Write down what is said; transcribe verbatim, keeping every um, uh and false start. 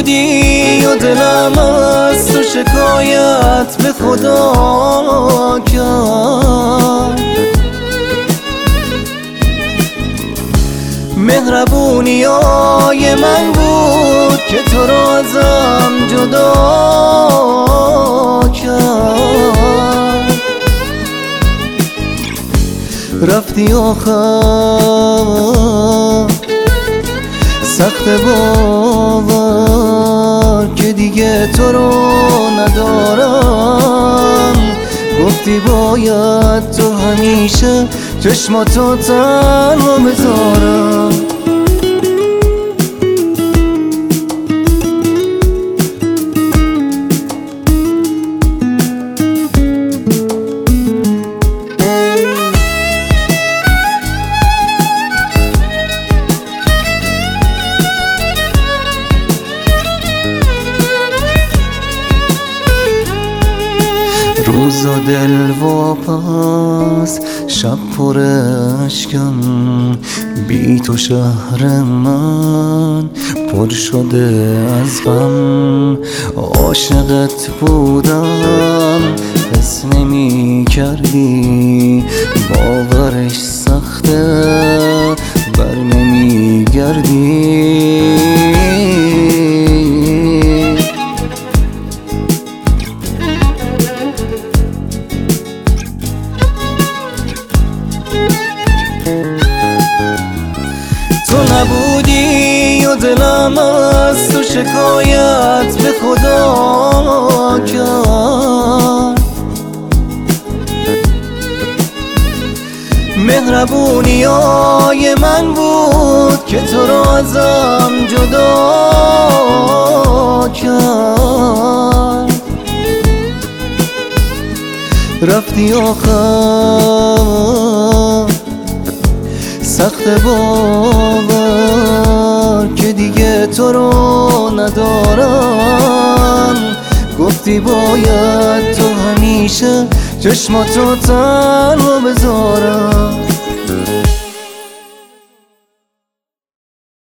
نبودی و دلم از تو شکایت به خدا کرد. مهربونی های من بود که تو را ازم جدا کرد. رفتی آخر سخت باور که دیگه تو رو ندارم. گفتی باید تو همیشه چشماتو تنها بذارم. روزا دل واپس شب پر اشکم، بی تو شهر من پر شده از غم. عاشقت بودم حس نمی کردی، باورش سخته بر نمی گردی. تو نبودی و دلم از تو شکایت به خدا کرد. مهربونی های من بود که تو را ازم جدا کرد. رفتی آخر سخت باور که دیگه تو رو ندارم. گفتی باید تو همیشه چشماتو تنها بذارم.